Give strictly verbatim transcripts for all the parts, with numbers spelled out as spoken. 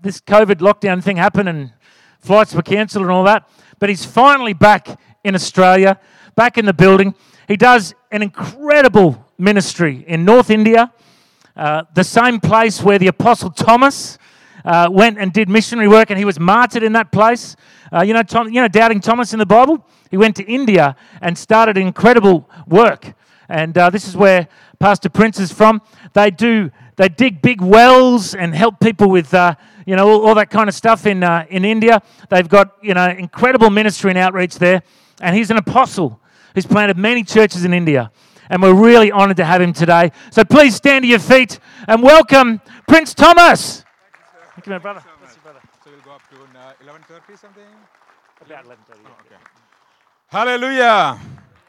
this COVID lockdown thing happened and flights were cancelled and all that. But he's finally back in Australia, back in the building. He does an incredible ministry in North India, uh, the same place where the Apostle Thomas uh, went and did missionary work, and he was martyred in that place. Uh, you know, Tom, you know, Doubting Thomas in the Bible? He went to India and started incredible work. And uh, this is where Pastor Prince is from. They do, they dig big wells and help people with, uh, you know, all, all that kind of stuff in uh, in India. They've got, you know, incredible ministry and outreach there. And he's an apostle who's planted many churches in India. And we're really honoured to have him today. So please stand to your feet and welcome Prince Thomas. Thank you, my brother. So, Thank you, brother. So we'll go up to uh, eleven thirty something? About eleven thirty. Oh, okay. Hallelujah.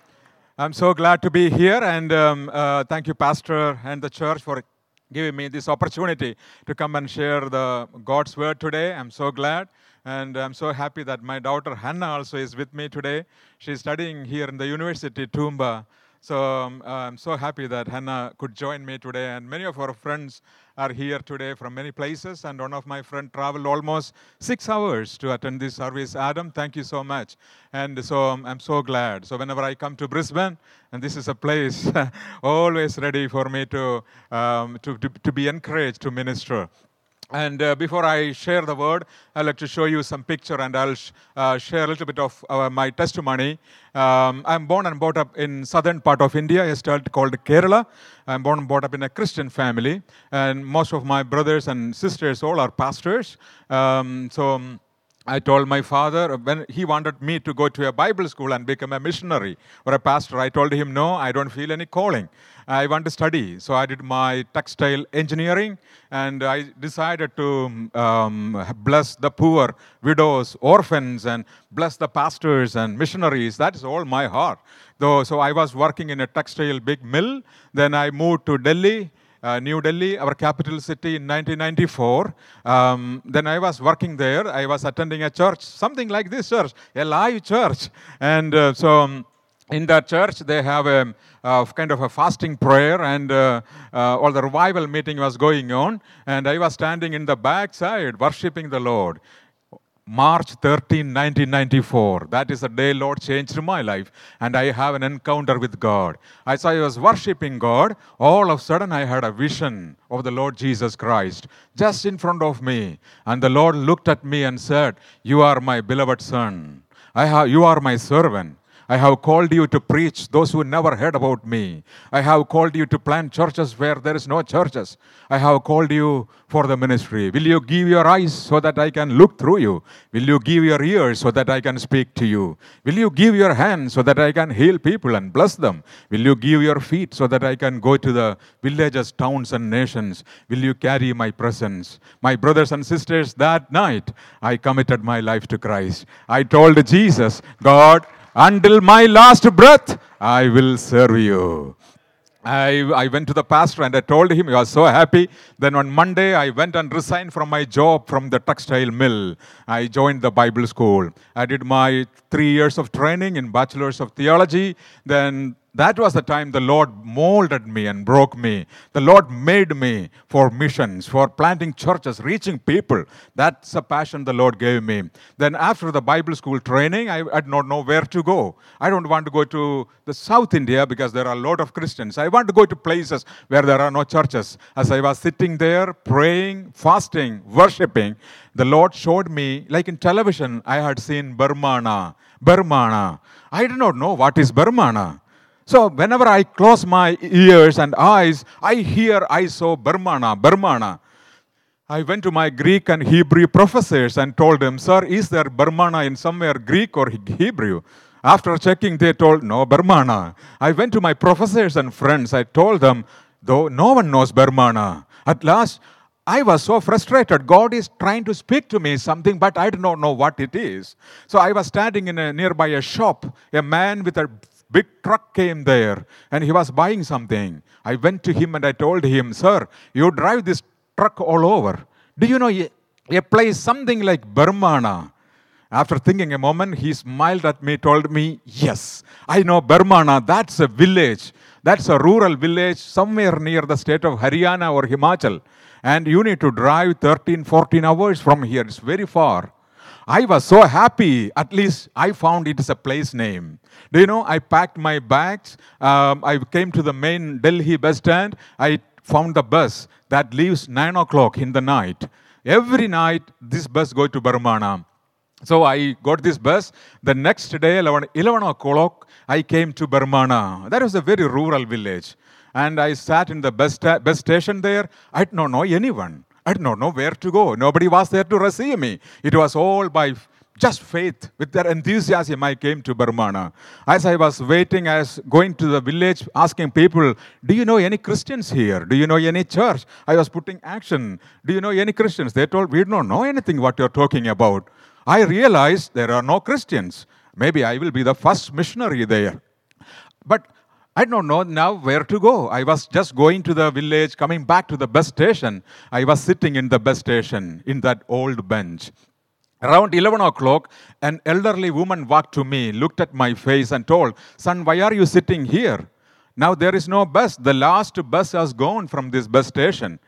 I'm so glad to be here, and um, uh, thank you, Pastor and the church, for giving me this opportunity to come and share the God's word today. I'm so glad, and I'm so happy that my daughter Hannah also is with me today. She's studying here in the University, Toomba. So um, I'm so happy that Hannah could join me today, and many of our friends are here today from many places, and one of my friends traveled almost six hours to attend this service. Adam, thank you so much. And so um, I'm so glad. So whenever I come to Brisbane, and this is a place always ready for me to, um, to, to, to be encouraged to minister. And uh, before I share the word, I'd like to show you some picture, and I'll sh- uh, share a little bit of uh, my testimony. Um, I'm born and brought up in southern part of India, a state called Kerala. I'm born and brought up in a Christian family, and most of my brothers and sisters all are pastors. Um, so um, I told my father, when he wanted me to go to a Bible school and become a missionary or a pastor, I told him, no, I don't feel any calling. I want to study. So I did my textile engineering, and I decided to um, bless the poor, widows, orphans, and bless the pastors and missionaries. That is all my heart. Though, so I was working in a textile big mill. Then I moved to Delhi. Uh, New Delhi, our capital city, in nineteen ninety-four. Um, then I was working there. I was attending a church, something like this church, a live church. And uh, so um, in that church, they have a uh, kind of a fasting prayer, and uh, uh, all the revival meeting was going on. And I was standing in the backside, worshiping the Lord. March thirteenth, nineteen ninety-four. That is the day Lord changed my life, and I have an encounter with God. As I was worshiping God, all of a sudden I had a vision of the Lord Jesus Christ just in front of me. And the Lord looked at me and said, "You are my beloved son. I have, you are my servant. I have called you to preach those who never heard about me. I have called you to plant churches where there is no churches. I have called you for the ministry. Will you give your eyes so that I can look through you? Will you give your ears so that I can speak to you? Will you give your hands so that I can heal people and bless them? Will you give your feet so that I can go to the villages, towns, and nations? Will you carry my presence?" My brothers and sisters, that night, I committed my life to Christ. I told Jesus, "God, until my last breath, I will serve you." I, I went to the pastor and I told him, he was so happy. Then on Monday, I went and resigned from my job from the textile mill. I joined the Bible school. I did my three years of training in Bachelor's of Theology. Then that was the time the Lord molded me and broke me. The Lord made me for missions, for planting churches, reaching people. That's a passion the Lord gave me. Then after the Bible school training, I, I did not know where to go. I don't want to go to the South India because there are a lot of Christians. I want to go to places where there are no churches. As I was sitting there, praying, fasting, worshiping, the Lord showed me, like in television, I had seen Barmana. Barmana. I did not know what is Barmana. So whenever I close my ears and eyes, I hear, I saw Barmana, Barmana. I went to my Greek and Hebrew professors and told them, "Sir, is there Barmana in somewhere Greek or Hebrew?" After checking, they told, "No, Barmana." I went to my professors and friends. I told them, though no one knows Barmana. At last, I was so frustrated. God is trying to speak to me something, but I did not know what it is. So I was standing in a, nearby a shop. A man with a big truck came there, and he was buying something. I went to him and I told him, "Sir, you drive this truck all over. Do you know a, a place something like Barmana?" After thinking a moment, he smiled at me, told me, "Yes, I know Barmana. That's a village. That's a rural village somewhere near the state of Haryana or Himachal." And you need to drive thirteen, fourteen hours from here. It's very far. I was so happy. At least I found it is a place name. Do you know, I packed my bags. Um, I came to the main Delhi bus stand. I found the bus that leaves nine o'clock in the night. Every night, this bus goes to Barmana. So I got this bus. The next day, eleven o'clock, I came to Barmana. That was a very rural village. And I sat in the bus, sta- bus station there. I did not know anyone. I did not know where to go. Nobody was there to receive me. It was all by just faith. With their enthusiasm, I came to Barmana. As I was waiting, I was going to the village, asking people, do you know any Christians here? Do you know any church? I was putting action. Do you know any Christians? They told, we don't know anything what you're talking about. I realized there are no Christians. Maybe I will be the first missionary there. But I don't know now where to go. I was just going to the village, coming back to the bus station. I was sitting in the bus station in that old bench. Around eleven o'clock, an elderly woman walked to me, looked at my face and told, son, why are you sitting here? Now there is no bus. The last bus has gone from this bus station.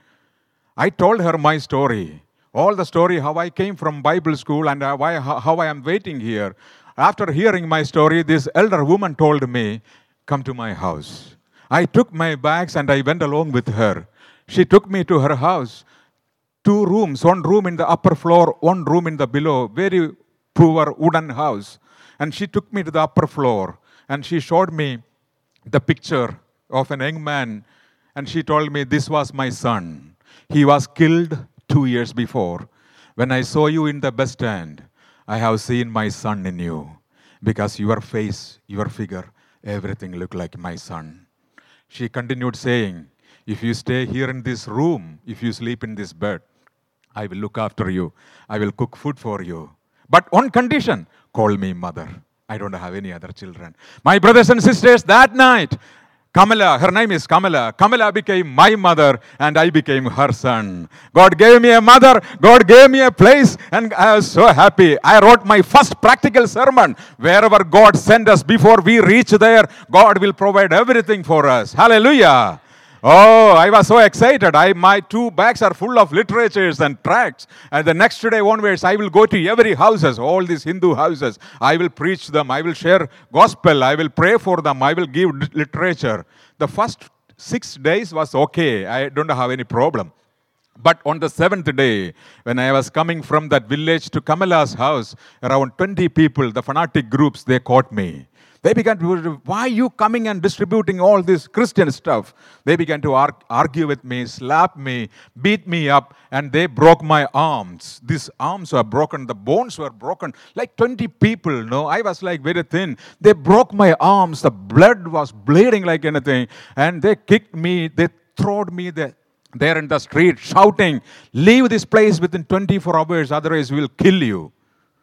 I told her my story. All the story, how I came from Bible school and how I, how I am waiting here. After hearing my story, this elder woman told me, come to my house. I took my bags and I went along with her. She took me to her house. Two rooms, one room in the upper floor, one room in the below. Very poor wooden house. And she took me to the upper floor. And she showed me the picture of an young man. And she told me, this was my son. He was killed two years before. When I saw you in the bus stand, I have seen my son in you. Because your face, your figure, everything looked like my son. She continued saying, if you stay here in this room, if you sleep in this bed, I will look after you. I will cook food for you. But on condition, call me mother. I don't have any other children. My brothers and sisters, that night, Kamala, her name is Kamala. Kamala became my mother and I became her son. God gave me a mother. God gave me a place and I was so happy. I wrote my first practical sermon. Wherever God sent us, before we reach there, God will provide everything for us. Hallelujah. Oh, I was so excited. I, my two bags are full of literatures and tracts. And the next day onwards, I will go to every houses, all these Hindu houses. I will preach them. I will share gospel. I will pray for them. I will give literature. The first six days was okay. I don't have any problem. But on the seventh day, when I was coming from that village to Kamala's house, around twenty people, the fanatic groups, they caught me. They began to, why are you coming and distributing all this Christian stuff? They began to arg- argue with me, slap me, beat me up, and they broke my arms. These arms were broken, the bones were broken, like twenty people, no? I was like very thin. They broke my arms, the blood was bleeding like anything, and they kicked me, they threw me there. There in the street, shouting, leave this place within twenty-four hours, otherwise we'll kill you.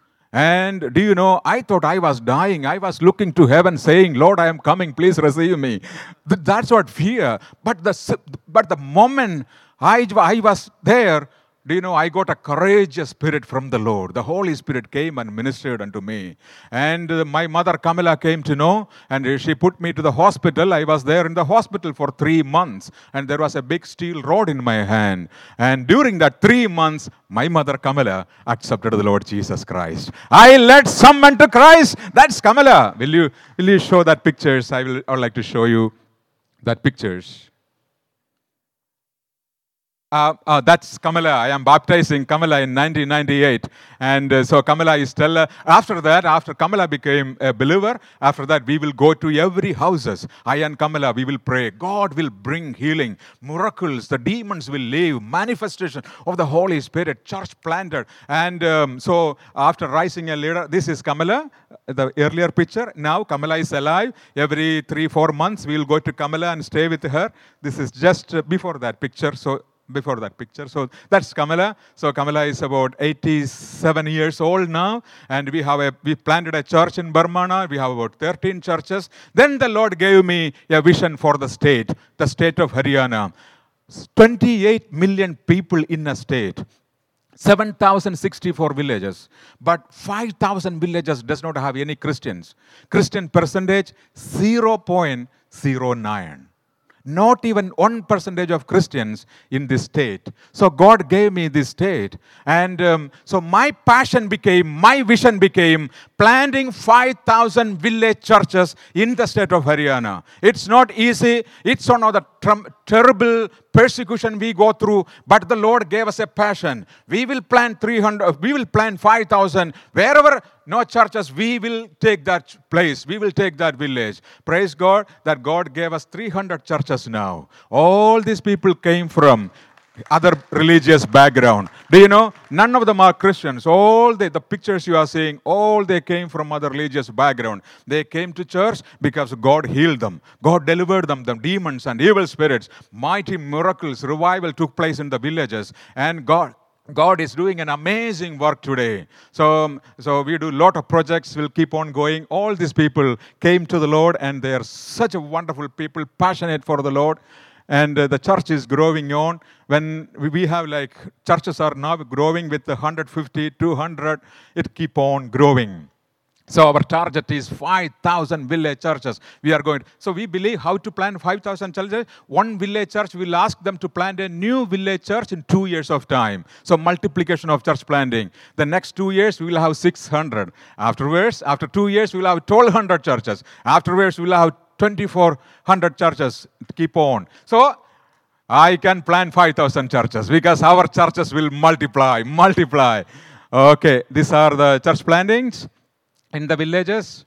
And do you know, I thought I was dying. I was looking to heaven saying, Lord, I am coming, please receive me. That's what fear. But the, but the moment I, I was there, do you know, I got a courageous spirit from the Lord. The Holy Spirit came and ministered unto me. And uh, my mother Kamala came to know, and she put me to the hospital. I was there in the hospital for three months. And there was a big steel rod in my hand. And during that three months, my mother Kamala accepted the Lord Jesus Christ. I led someone to Christ. That's Kamala. Will you, will you show that pictures? I will I would like to show you that pictures. Uh, uh, that's Kamala. I am baptizing Kamala in nineteen ninety-eight. And uh, so Kamala is still, uh, after that, after Kamala became a believer, after that we will go to every houses. I and Kamala, we will pray. God will bring healing, miracles, the demons will leave, manifestation of the Holy Spirit, church planted. And um, so after rising a leader, this is Kamala, the earlier picture. Now Kamala is alive. Every three, four months we will go to Kamala and stay with her. This is just uh, before that picture. So before that picture. So that's Kamala. So Kamala is about eighty-seven years old now. And we have a, we planted a church in Barmana. We have about thirteen churches. Then the Lord gave me a vision for the state, the state of Haryana. twenty-eight million people in a state. seven thousand sixty-four villages. But five thousand villages does not have any Christians. Christian percentage, zero point zero nine. not even one percentage of Christians in this state. So God gave me this state. And um, so my passion became, my vision became planting five thousand village churches in the state of Haryana. It's not easy. It's one of the tr- terrible persecution we go through, but the Lord gave us a passion. We will plant three hundred, we will plant five thousand. Wherever no churches, we will take that place. We will take that village. Praise God that God gave us three hundred churches now. All these people came from other religious background. Do you know? None of them are Christians. All the, the pictures you are seeing, all they came from other religious background. They came to church because God healed them. God delivered them, the demons and evil spirits. Mighty miracles, revival took place in the villages. And God God is doing an amazing work today. So, so we do a lot of projects. We'll keep on going. All these people came to the Lord, and they are such a wonderful people, passionate for the Lord. And uh, the church is growing on. When we have like, churches are now growing with one hundred fifty, two hundred, it keep on growing. So our target is five thousand village churches. We are going. So we believe how to plant five thousand churches. One village church, we'll ask them to plant a new village church in two years of time. So multiplication of church planting. The next two years, we will have six hundred. Afterwards, after two years, we will have twelve hundred churches. Afterwards, we will have twenty-four hundred churches. Keep on. So I can plant five thousand churches because our churches will multiply, multiply. Okay, these are the church plantings in the villages.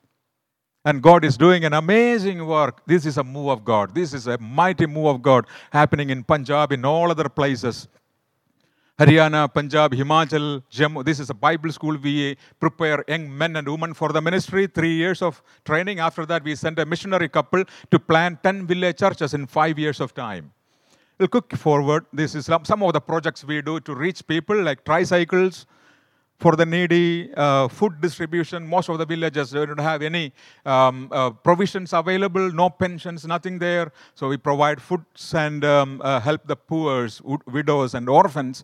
And God is doing an amazing work. This is a move of God. This is a mighty move of God happening in Punjab, in all other places. Haryana, Punjab, Himachal, Jammu. This is a Bible school. We prepare young men and women for the ministry. Three years of training. After that, we sent a missionary couple to plant ten village churches in five years of time. We'll quick forward. This is some of the projects we do to reach people, like tricycles for the needy, uh, food distribution. Most of the villages don't have any um, uh, provisions available, no pensions, nothing there. So we provide foods and um, uh, help the poor, widows and orphans.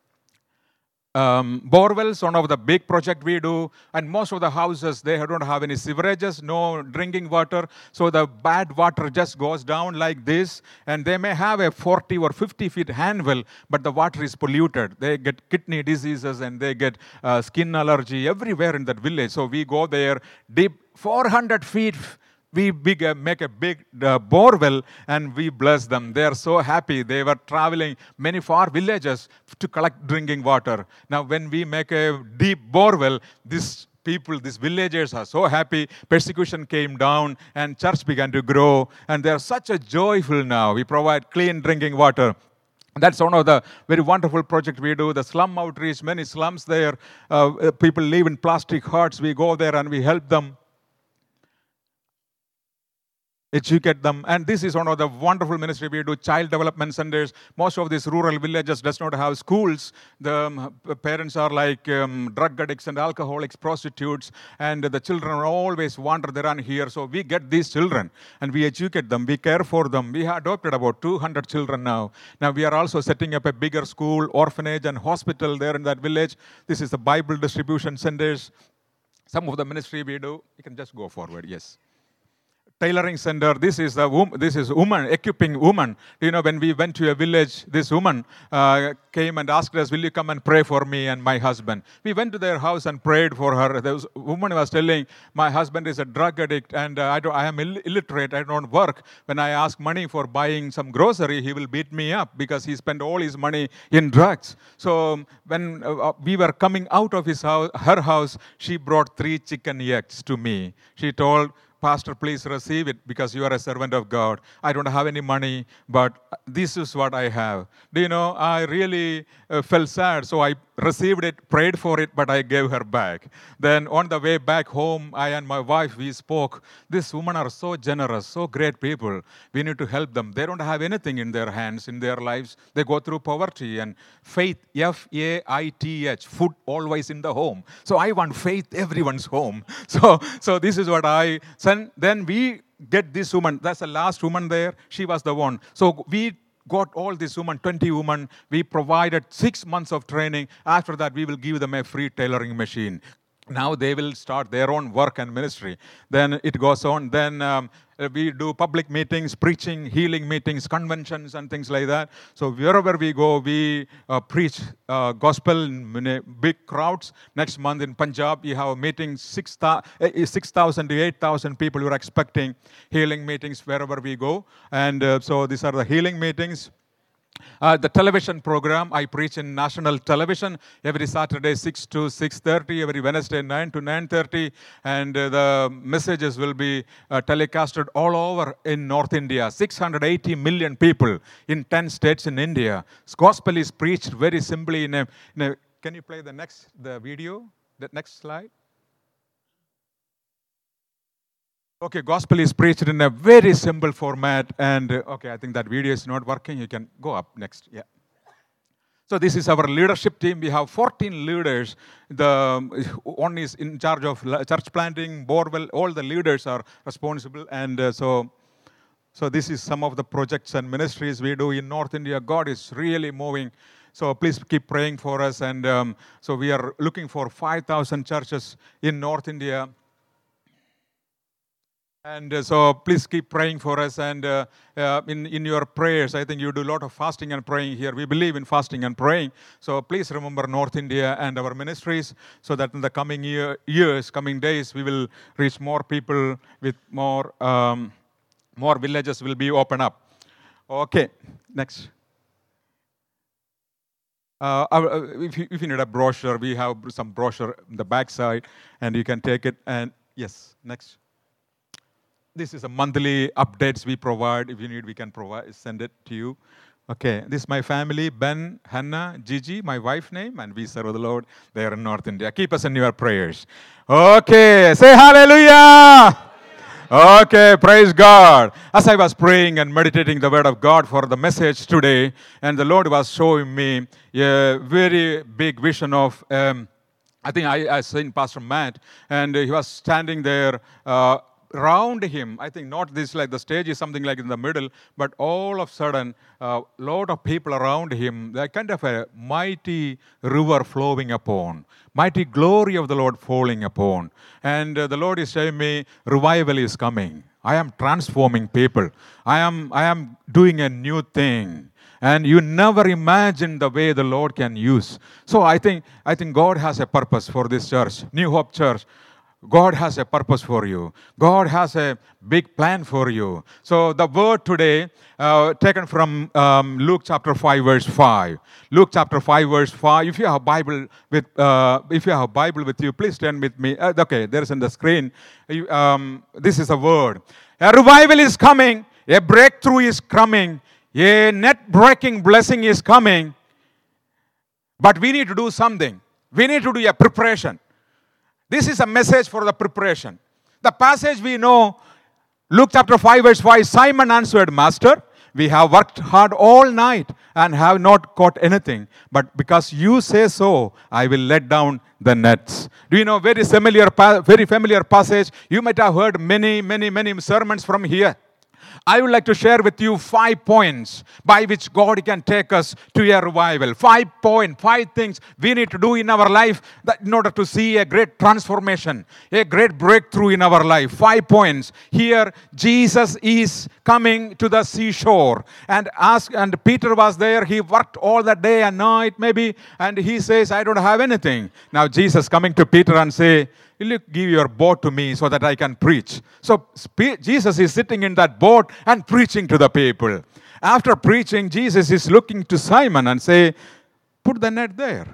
Um, borewells, one of the big project we do, and most of the houses, they don't have any sewerages, no drinking water, so the bad water just goes down like this, and they may have a forty or fifty feet hand well, but the water is polluted. They get kidney diseases and they get uh, skin allergy everywhere in that village. So we go there, deep four hundred feet. We big, uh, make a big uh, borewell and we bless them. They are so happy. They were traveling many far villages to collect drinking water. Now, when we make a deep borewell, these people, these villagers are so happy. Persecution came down and church began to grow. And they are such a joyful now. We provide clean drinking water. That's one of the very wonderful projects we do. The slum outreach, many slums there. Uh, people live in plastic huts. We go there and we help them, educate them. And this is one of the wonderful ministry we do, child development centers. Most of these rural villages does not have schools. The um, parents are like um, drug addicts and alcoholics, prostitutes, and the children always wander there and here. So we get these children and we educate them, we care for them. We have adopted about two hundred children now. Now we are also setting up a bigger school, orphanage, and hospital there in that village. This is the Bible distribution centers. Some of the ministry we do. You can just go forward, yes. Tailoring center. This is the wom- this is woman equipping woman. You know, when we went to a village, this woman uh, came and asked us, "Will you come and pray for me and my husband?" We went to their house and prayed for her. The woman was telling, "My husband is a drug addict, and uh, I don't. I am Ill- illiterate. I don't work. When I ask money for buying some grocery, he will beat me up because he spent all his money in drugs." So when uh, we were coming out of his house, her house, she brought three chicken eggs to me. She told, "Pastor, please receive it because you are a servant of God. I don't have any money, but this is what I have." Do you know, I really uh, felt sad, so I received it, prayed for it, but I gave her back. Then on the way back home, I and my wife, we spoke. These women are so generous, so great people. We need to help them. They don't have anything in their hands, in their lives. They go through poverty and faith, F A I T H, food always in the home. So I want faith everyone's home. So, so this is what I, then we get this woman. That's the last woman there. She was the one. So we got all these women, twenty women. We provided six months of training. After that, we will give them a free tailoring machine. Now they will start their own work and ministry. Then it goes on. Then um, we do public meetings, preaching, healing meetings, conventions, and things like that. So wherever we go, we uh, preach uh, gospel in a big crowds. Next month in Punjab, we have a meeting, six thousand to eight thousand people who are expecting healing meetings wherever we go. And uh, so these are the healing meetings. Uh, the television program, I preach in national television every Saturday six to six thirty, every Wednesday nine to nine thirty, and uh, the messages will be uh, telecasted all over in North India. six hundred eighty million people in ten states in India. Gospel is preached very simply in a, in a can you play the next the video, the next slide? Okay, gospel is preached in a very simple format, and uh, okay, I think that video is not working. You can go up next. Yeah. So this is our leadership team. We have fourteen leaders. The one is in charge of church planting, borewell. All the leaders are responsible, and uh, so, so this is some of the projects and ministries we do in North India. God is really moving. So please keep praying for us, and um, so we are looking for five thousand churches in North India. And uh, so please keep praying for us, and uh, uh, in, in your prayers, I think you do a lot of fasting and praying here. We believe in fasting and praying. So please remember North India and our ministries, so that in the coming year, years, coming days, we will reach more people with more, um, more villages will be opened up. Okay, next. Uh, our, if, you, if you need a brochure, we have some brochure in the back side, and you can take it. And yes, next. This is a monthly updates we provide. If you need, we can provide, send it to you. Okay, this is my family, Ben, Hannah, Gigi, my wife's name, and we serve the Lord there in North India. Keep us in your prayers. Okay, say hallelujah. Okay, praise God. As I was praying and meditating the word of God for the message today, and the Lord was showing me a very big vision of, um, I think I, I seen Pastor Matt, and he was standing there, uh, around him, I think not this like the stage is something like in the middle, but all of a sudden, a uh, lot of people around him, they're kind of a mighty river flowing upon, mighty glory of the Lord falling upon. And uh, the Lord is saying me, revival is coming. I am transforming people. I am, I am doing a new thing. And you never imagine the way the Lord can use. So I think, I think God has a purpose for this church, New Hope Church. God has a purpose for you. God has a big plan for you. So the word today, uh, taken from um, Luke chapter five, verse five. Luke chapter five, verse five. If you have a Bible with, uh, if you have a Bible with you, please stand with me. Uh, okay, there is on the screen. You, um, this is a word. A revival is coming. A breakthrough is coming. A net-breaking blessing is coming. But we need to do something. We need to do a preparation. This is a message for the preparation. The passage we know, Luke chapter five, verse five, Simon answered, Master, we have worked hard all night and have not caught anything. But because you say so, I will let down the nets. Do you know, very familiar, very familiar passage? You might have heard many, many, many sermons from here. I would like to share with you five points by which God can take us to a revival. Five points, five things we need to do in our life that in order to see a great transformation, a great breakthrough in our life. Five points. Here, Jesus is coming to the seashore, and ask, and Peter was there. He worked all the day and night, maybe, and he says, I don't have anything. Now Jesus coming to Peter and say, will you give your boat to me so that I can preach? So Jesus is sitting in that boat and preaching to the people. After preaching, Jesus is looking to Simon and say, put the net there.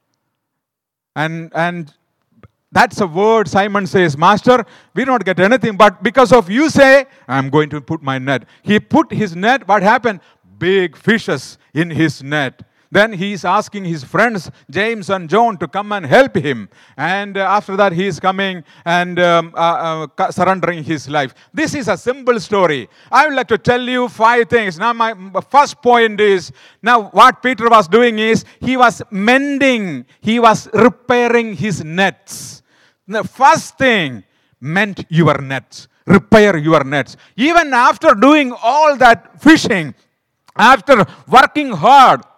And, and that's a word Simon says, Master, we don't get anything, but because of you say, I'm going to put my net. He put his net, what happened? Big fishes in his net. Then he is asking his friends, James and John, to come and help him. And uh, after that, he is coming and um, uh, uh, surrendering his life. This is a simple story. I would like to tell you five things. Now, my first point is, now what Peter was doing is, he was mending, he was repairing his nets. The first thing, mend your nets, repair your nets. Even after doing all that fishing, after working hard,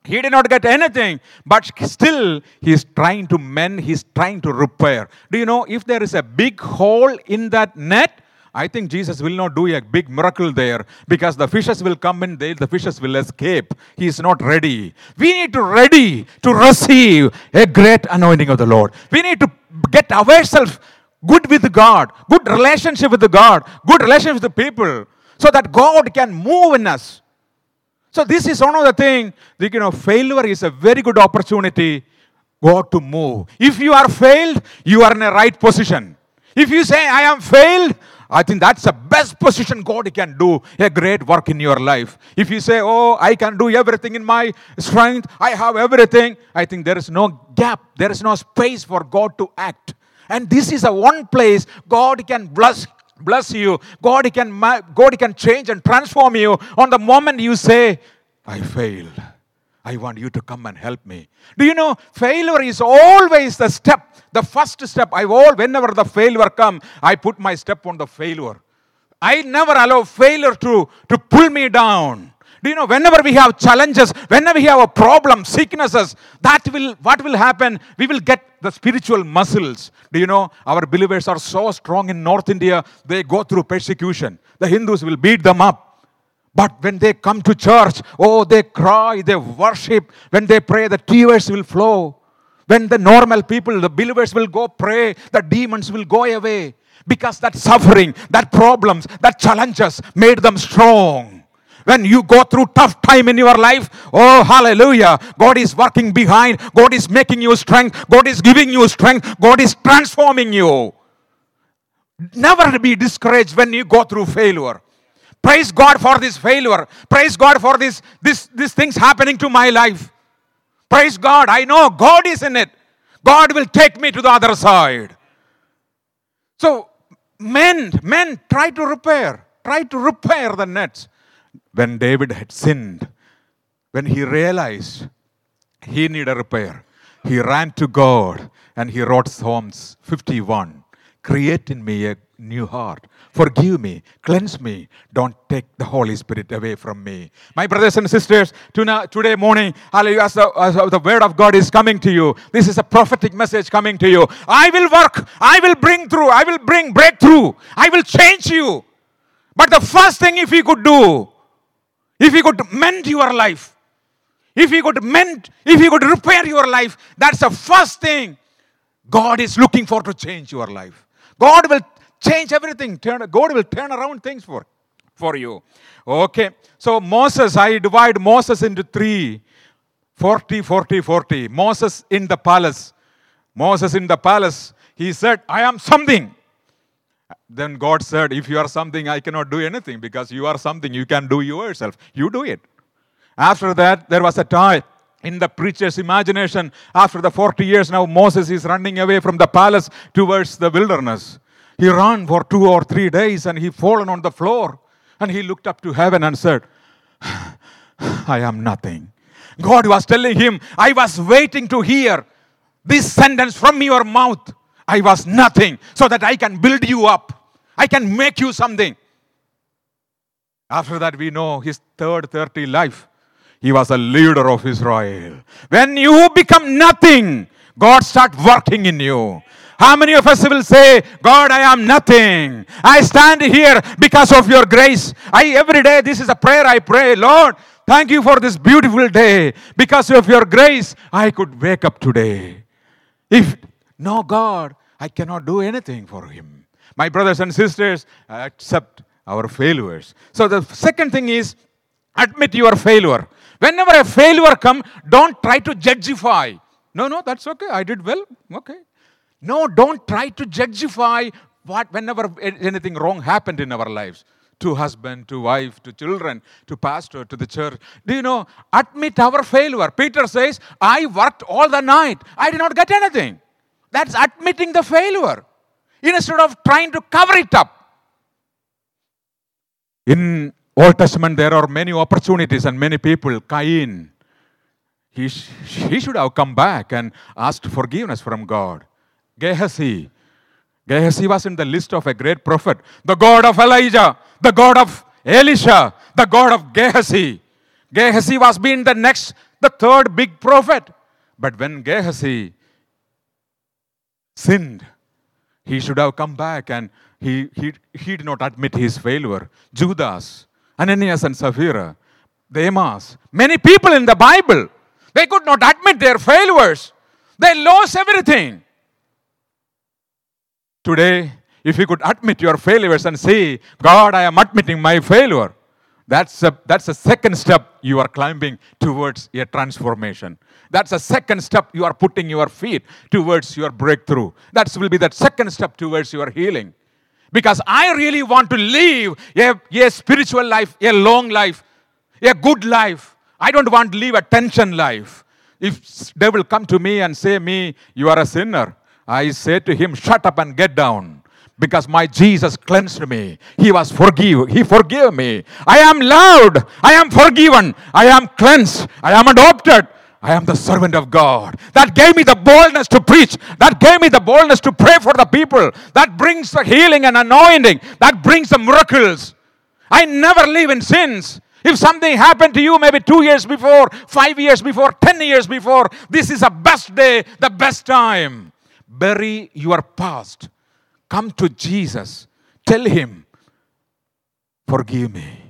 He did not get anything, but still he is trying to mend, he is trying to repair. Do you know, if there is a big hole in that net, I think Jesus will not do a big miracle there, because the fishes will come in there, the fishes will escape. He is not ready. We need to ready to receive a great anointing of the Lord. We need to get ourselves good with God, good relationship with God, good relationship with the people, so that God can move in us. So this is one of the things, you know, failure is a very good opportunity God to move. If you are failed, you are in a right position. If you say, I am failed, I think that's the best position God can do a great work in your life. If you say, oh, I can do everything in my strength, I have everything, I think there is no gap, there is no space for God to act. And this is a one place God can bless bless you. God can, God can change and transform you on the moment you say, I failed. I want you to come and help me. Do you know, failure is always the step, the first step. I all, whenever the failure comes, I put my step on the failure. I never allow failure to, to pull me down. Do you know, whenever we have challenges, whenever we have a problem, sicknesses, that will, what will happen? We will get the spiritual muscles. Do you know, our believers are so strong in North India, they go through persecution. The Hindus will beat them up. But when they come to church, oh, they cry, they worship. When they pray, the tears will flow. When the normal people, the believers will go pray, the demons will go away. Because that suffering, that problems, that challenges made them strong. When you go through tough time in your life, oh, hallelujah, God is working behind. God is making you strength. God is giving you strength. God is transforming you. Never be discouraged when you go through failure. Praise God for this failure. Praise God for this, this, these things happening to my life. Praise God. I know God is in it. God will take me to the other side. So, men, men, try to repair. Try to repair the nets. When David had sinned, when he realized he needed a repair, he ran to God and he wrote Psalms fifty-one. Create in me a new heart. Forgive me. Cleanse me. Don't take the Holy Spirit away from me. My brothers and sisters, today morning, hallelujah, as the, as the word of God is coming to you, this is a prophetic message coming to you. I will work. I will bring through. I will bring breakthrough. I will change you. But the first thing if you could do, if you could mend your life, if you could mend, if you could repair your life, that's the first thing God is looking for to change your life. God will change everything. Turn, God will turn around things for, for you. Okay. So Moses, I divide Moses into three. forty, forty, forty. Moses in the palace. Moses in the palace. He said, I am something. Then God said, if you are something, I cannot do anything, because you are something, you can do yourself. You do it. After that, there was a time in the preacher's imagination, after the forty years now, Moses is running away from the palace towards the wilderness. He ran for two or three days and he fallen on the floor. And he looked up to heaven and said, I am nothing. God was telling him, I was waiting to hear this sentence from your mouth. I was nothing, so that I can build you up. I can make you something. After that, we know his third thirty life. He was a leader of Israel. When you become nothing, God starts working in you. How many of us will say, God, I am nothing. I stand here because of your grace. I every day, this is a prayer I pray. Lord, thank you for this beautiful day. Because of your grace, I could wake up today. If no God, I cannot do anything for him. My brothers and sisters, accept our failures. So the second thing is, admit your failure. Whenever a failure comes, don't try to judgeify. No, no, that's okay. I did well. Okay. No, don't try to judgeify what whenever anything wrong happened in our lives. To husband, to wife, to children, to pastor, to the church. Do you know, admit our failure. Peter says, I worked all the night. I did not get anything. That's admitting the failure. Instead of trying to cover it up. In Old Testament, there are many opportunities and many people. Cain, he, sh- he should have come back and asked forgiveness from God. Gehazi, Gehazi was in the list of a great prophet. The God of Elijah, the God of Elisha, the God of Gehazi. Gehazi was being the next the third big prophet. But when Gehazi sinned, he should have come back and he, he, he did not admit his failure. Judas, Ananias and Sapphira, Demas, many people in the Bible, they could not admit their failures. They lost everything. Today, if you could admit your failures and say, God, I am admitting my failure, that's a, that's a second step you are climbing towards a transformation. That's a second step you are putting your feet towards your breakthrough. That will be that second step towards your healing. Because I really want to live a, a spiritual life, a long life, a good life. I don't want to live a tension life. If devil come to me and say me, you are a sinner, I say to him, shut up and get down. Because my Jesus cleansed me. He was forgive. He forgave me. I am loved. I am forgiven. I am cleansed. I am adopted. I am the servant of God. That gave me the boldness to preach. That gave me the boldness to pray for the people. That brings the healing and anointing. That brings the miracles. I never live in sins. If something happened to you maybe two years before, five years before, ten years before, this is the best day, the best time. Bury your past. Come to Jesus. Tell him, forgive me.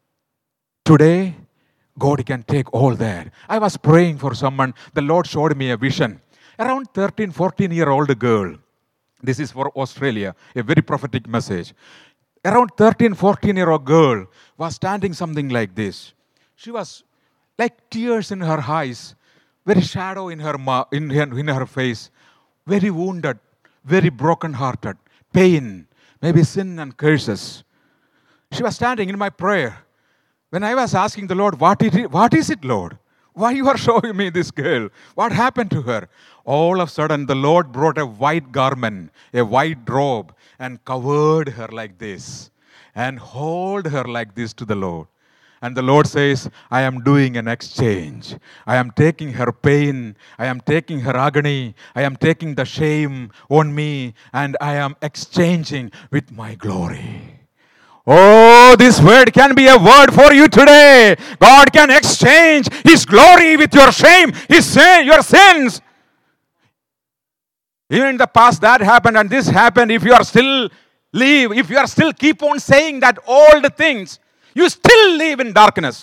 Today, God can take all that. I was praying for someone. The Lord showed me a vision. Around thirteen, fourteen year old girl. This is for Australia. A very prophetic message. Around thirteen, fourteen year old girl was standing something like this. She was like tears in her eyes. Very shadow in her, ma- in her, in her face. Very wounded. Very broken-hearted, pain, maybe sin and curses. She was standing in my prayer. When I was asking the Lord, what is it, what is it, Lord? Why you are showing me this girl? What happened to her? All of a sudden, the Lord brought a white garment, a white robe, and covered her like this, and hold her like this to the Lord. And the Lord says, I am doing an exchange. I am taking her pain. I am taking her agony. I am taking the shame on me. And I am exchanging with my glory. Oh, this word can be a word for you today. God can exchange His glory with your shame, His sin, your sins. Even in the past that happened and this happened. If you are still live, if you are still keep on saying that all the things, you still live in darkness.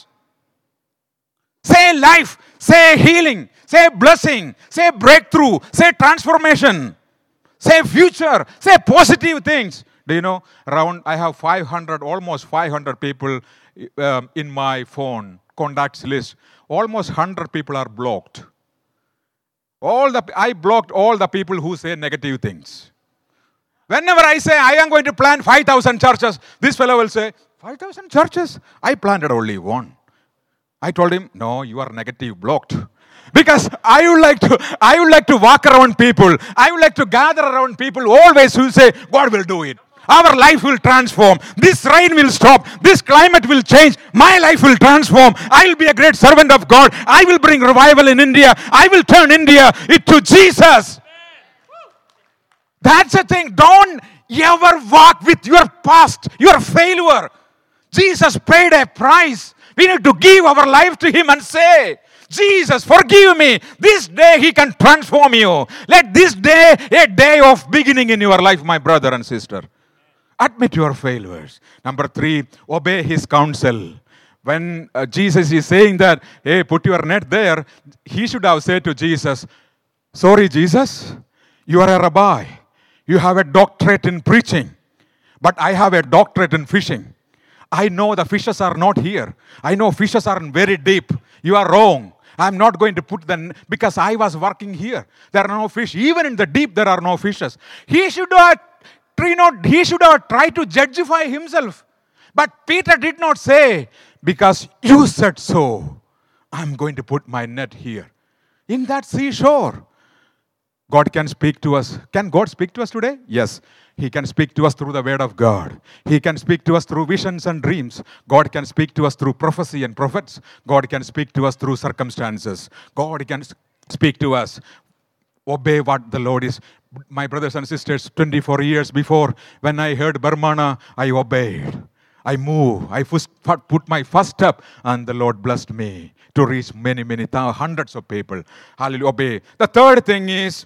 Say life, say healing, say blessing, say breakthrough, say transformation, say future, say positive things. Do you know, around I have five hundred, almost five hundred people um, in my phone contacts list. Almost one hundred people are blocked. All the I blocked all the people who say negative things. Whenever I say I am going to plant five thousand churches, this fellow will say, five thousand churches? I planted only one. I told him, no, you are negative blocked. Because I would like to, I would like to walk around people. I would like to gather around people always who say, God will do it. Our life will transform. This rain will stop. This climate will change. My life will transform. I will be a great servant of God. I will bring revival in India. I will turn India into Jesus. That's the thing. Don't ever walk with your past, your failure. Jesus paid a price. We need to give our life to Him and say, Jesus, forgive me. This day He can transform you. Let this day a day of beginning in your life, my brother and sister. Admit your failures. Number three, obey His counsel. When uh, Jesus is saying that, hey, put your net there, He should have said to Jesus, sorry, Jesus, you are a rabbi. You have a doctorate in preaching, but I have a doctorate in fishing. I know the fishes are not here. I know fishes are very deep. You are wrong. I'm not going to put them, because I was working here. There are no fish. Even in the deep, there are no fishes. He should have, you know, he should have tried to justify himself. But Peter did not say, because you said so, I'm going to put my net here. In that seashore, God can speak to us. Can God speak to us today? Yes. He can speak to us through the word of God. He can speak to us through visions and dreams. God can speak to us through prophecy and prophets. God can speak to us through circumstances. God can speak to us. Obey what the Lord is. My brothers and sisters, twenty-four years before, when I heard Barmana, I obeyed. I move. I first put my first step, and the Lord blessed me to reach many, many th- hundreds of people. Hallelujah. Obey. The third thing is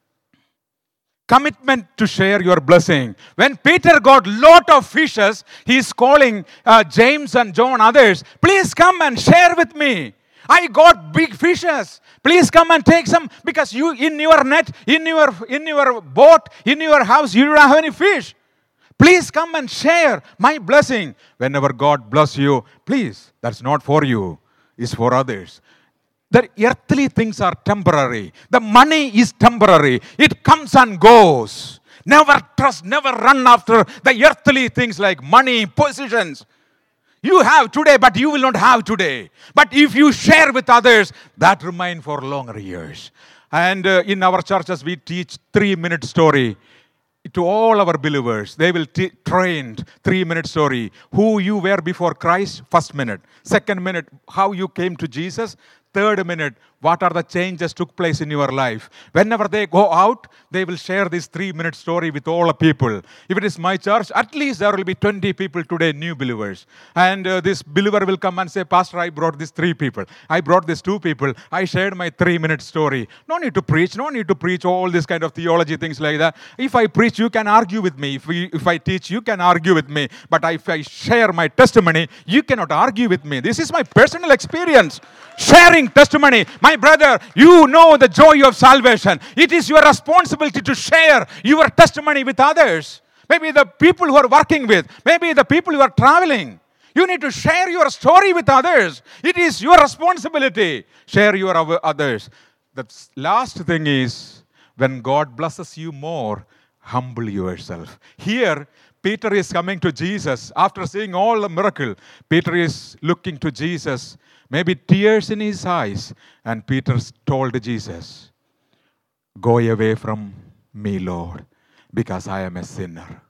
commitment to share your blessing. When Peter got lot of fishes, he's calling uh, James and John, others, please come and share with me. I got big fishes. Please come and take some, because you in your net, in your in your boat, in your house, you don't have any fish. Please come and share my blessing. Whenever God bless you, please, that's not for you, it's for others. The earthly things are temporary. The money is temporary. It comes and goes. Never trust, never run after the earthly things like money, positions. You have today, but you will not have today. But if you share with others, that remain for longer years. And uh, in our churches, we teach three-minute story to all our believers. They will t- trained three-minute story. Who you were before Christ, first minute. Second minute, how you came to Jesus. Third minute, what are the changes took place in your life. Whenever they go out, they will share this three-minute story with all the people. If it is my church, at least there will be twenty people today, new believers. And uh, this believer will come and say, Pastor, I brought these three people. I brought these two people. I shared my three-minute story. No need to preach. No need to preach all this kind of theology, things like that. If I preach, you can argue with me. If, we, if I teach, you can argue with me. But if I share my testimony, you cannot argue with me. This is my personal experience. Sharing testimony. My brother, you know the joy of salvation. It is your responsibility to share your testimony with others. Maybe the people who are working with, maybe the people who are traveling. You need to share your story with others. It is your responsibility. Share your others. The last thing is, when God blesses you more, humble yourself. Here, Peter is coming to Jesus after seeing all the miracle. Peter is looking to Jesus, maybe tears in his eyes. And Peter told Jesus, go away from me, Lord, because I am a sinner.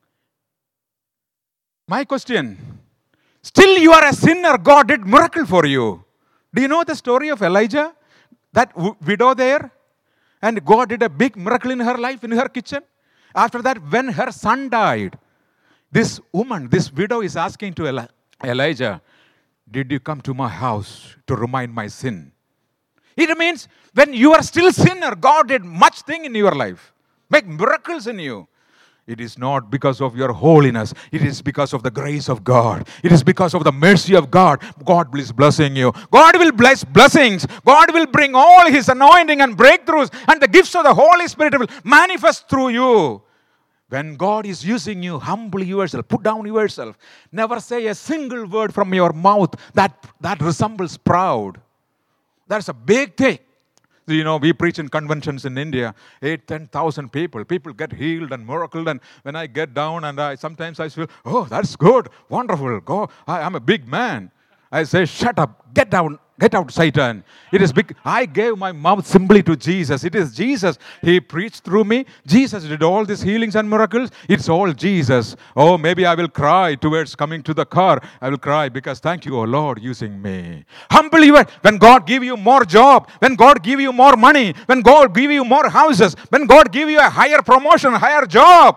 My question, still you are a sinner. God did miracle for you. Do you know the story of Elijah? That w- widow there? And God did a big miracle in her life, in her kitchen. After that, when her son died, this woman, this widow is asking to Eli- Elijah, did you come to my house to remind my sin? It means when you are still sinner, God did much thing in your life. Make miracles in you. It is not because of your holiness. It is because of the grace of God. It is because of the mercy of God. God is blessing you. God will bless blessings. God will bring all His anointing and breakthroughs, and the gifts of the Holy Spirit will manifest through you. When God is using you, humble yourself. Put down yourself. Never say a single word from your mouth that, that resembles proud. That's a big thing. You know, we preach in conventions in India, eight, ten thousand people. People get healed and miracled. And when I get down and I sometimes I feel, oh, that's good, wonderful. Go, I, I'm a big man. I say, shut up, get down, get out, Satan. It is big. I gave my mouth simply to Jesus. It is Jesus. He preached through me. Jesus did all these healings and miracles. It's all Jesus. Oh, maybe I will cry towards coming to the car. I will cry because thank you, oh Lord, using me. Humble you. When God give you more job, when God give you more money, when God give you more houses, when God give you a higher promotion, higher job,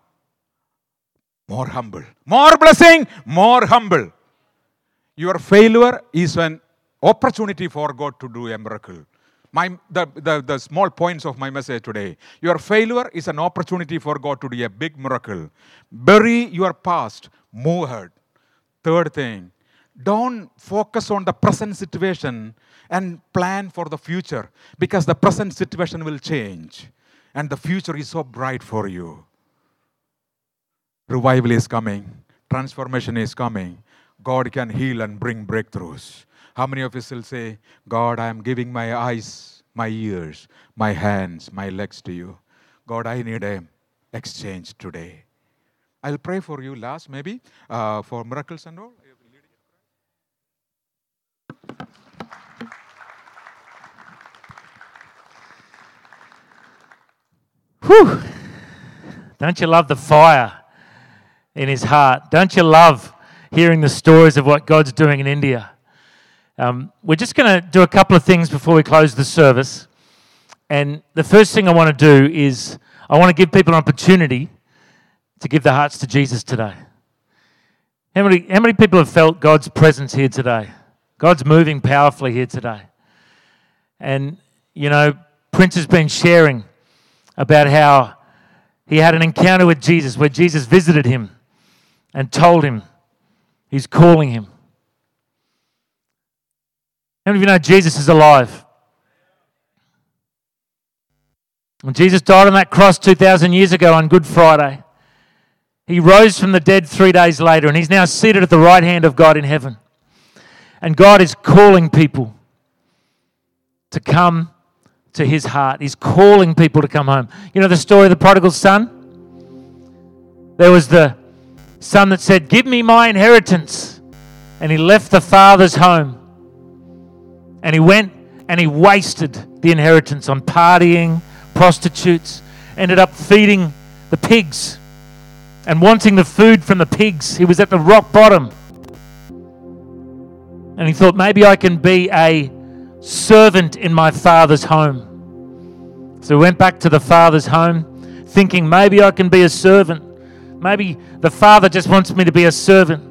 more humble. More blessing, more humble. Your failure is an opportunity for God to do a miracle. My, the, the, the small points of my message today. Your failure is an opportunity for God to do a big miracle. Bury your past. Move ahead. Third thing, don't focus on the present situation and plan for the future, because the present situation will change and the future is so bright for you. Revival is coming. Transformation is coming. God can heal and bring breakthroughs. How many of us will say, God, I am giving my eyes, my ears, my hands, my legs to you. God, I need an exchange today. I'll pray for you last, maybe, uh, for miracles and all. Whew. Don't you love the fire in his heart? Don't you love hearing the stories of what God's doing in India? Um, we're just going to do a couple of things before we close the service. And the first thing I want to do is I want to give people an opportunity to give their hearts to Jesus today. How many, how many people have felt God's presence here today? God's moving powerfully here today. And, you know, Prince has been sharing about how he had an encounter with Jesus where Jesus visited him and told him he's calling him. How many of you know Jesus is alive? When Jesus died on that cross two thousand years ago on Good Friday, he rose from the dead three days later, and he's now seated at the right hand of God in heaven. And God is calling people to come to his heart. He's calling people to come home. You know the story of the prodigal son? There was the son that said, "Give me my inheritance." And he left the father's home. And he went and he wasted the inheritance on partying, prostitutes, ended up feeding the pigs and wanting the food from the pigs. He was at the rock bottom. And he thought, maybe I can be a servant in my father's home. So he went back to the father's home thinking, maybe I can be a servant. Maybe the father just wants me to be a servant.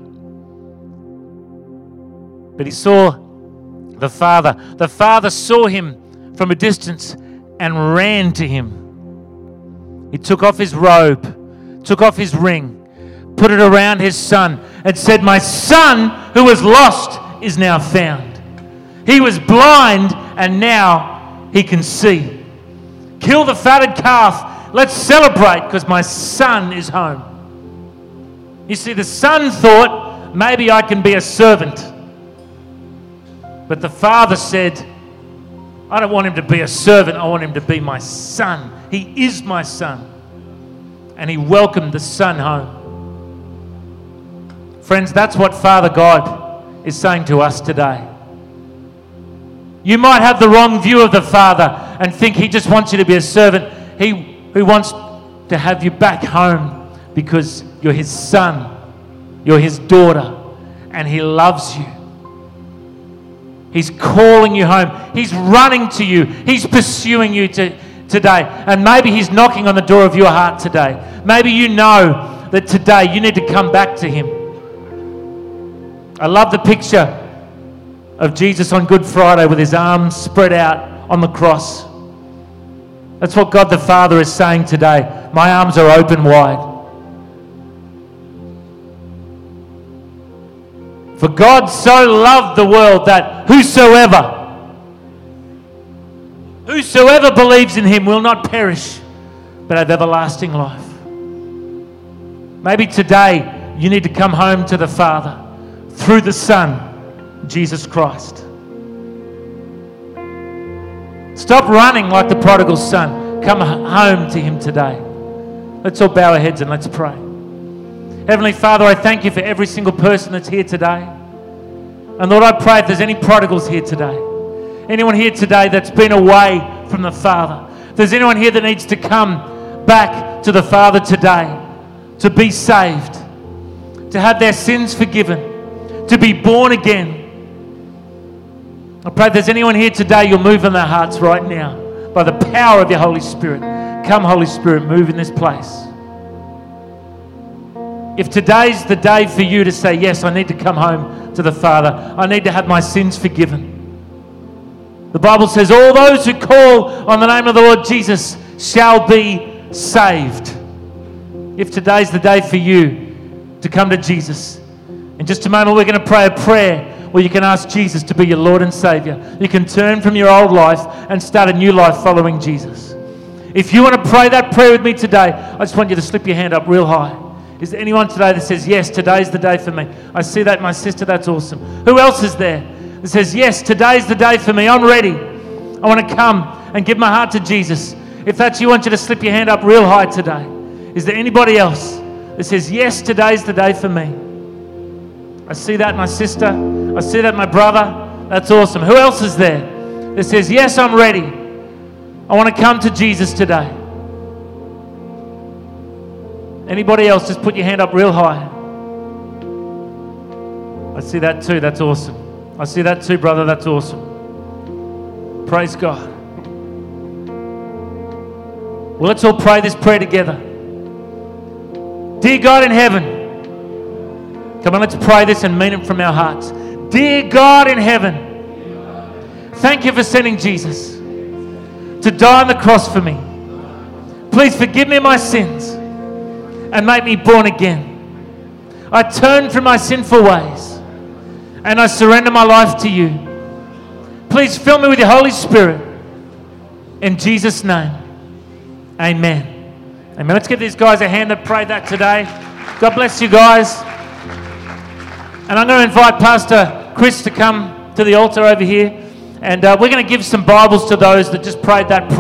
But he saw the father. The father saw him from a distance and ran to him. He took off his robe, took off his ring, put it around his son, and said, "My son who was lost is now found. He was blind and now he can see. Kill the fatted calf. Let's celebrate because my son is home." You see, the son thought, maybe I can be a servant. But the father said, I don't want him to be a servant. I want him to be my son. He is my son. And he welcomed the son home. Friends, that's what Father God is saying to us today. You might have the wrong view of the Father and think he just wants you to be a servant. He who wants to have you back home because you're his son, you're his daughter, and he loves you. He's calling you home. He's running to you. He's pursuing you to, today. And maybe he's knocking on the door of your heart today. Maybe you know that today you need to come back to him. I love the picture of Jesus on Good Friday with his arms spread out on the cross. That's what God the Father is saying today. My arms are open wide. For God so loved the world that whosoever, whosoever believes in him will not perish, but have everlasting life. Maybe today you need to come home to the Father through the Son, Jesus Christ. Stop running like the prodigal son. Come home to him today. Let's all bow our heads and let's pray. Heavenly Father, I thank you for every single person that's here today. And Lord, I pray if there's any prodigals here today, anyone here today that's been away from the Father, if there's anyone here that needs to come back to the Father today, to be saved, to have their sins forgiven, to be born again, I pray if there's anyone here today, you'll move in their hearts right now by the power of your Holy Spirit. Come, Holy Spirit, move in this place. If today's the day for you to say, yes, I need to come home to the Father. I need to have my sins forgiven. The Bible says, all those who call on the name of the Lord Jesus shall be saved. If today's the day for you to come to Jesus, in just a moment we're going to pray a prayer where you can ask Jesus to be your Lord and Savior. You can turn from your old life and start a new life following Jesus. If you want to pray that prayer with me today, I just want you to slip your hand up real high. Is there anyone today that says, yes, today's the day for me? I see that, my sister, that's awesome. Who else is there that says, yes, today's the day for me, I'm ready. I want to come and give my heart to Jesus. If that's you, I want you to slip your hand up real high today. Is there anybody else that says, yes, today's the day for me? I see that, my sister. I see that, my brother. That's awesome. Who else is there that says, yes, I'm ready. I want to come to Jesus today. Anybody else, just put your hand up real high. I see that too. That's awesome. I see that too, brother. That's awesome. Praise God. Well, let's all pray this prayer together. Dear God in heaven, Come on, let's pray this and mean it from our hearts. Dear God in heaven, thank you for sending Jesus to die on the cross for me. Please forgive me my sins and make me born again. I turn from my sinful ways and I surrender my life to you. Please fill me with your Holy Spirit. In Jesus' name, amen. Amen. Let's give these guys a hand that prayed that today. God bless you guys. And I'm going to invite Pastor Chris to come to the altar over here. And uh, we're going to give some Bibles to those that just prayed that prayer.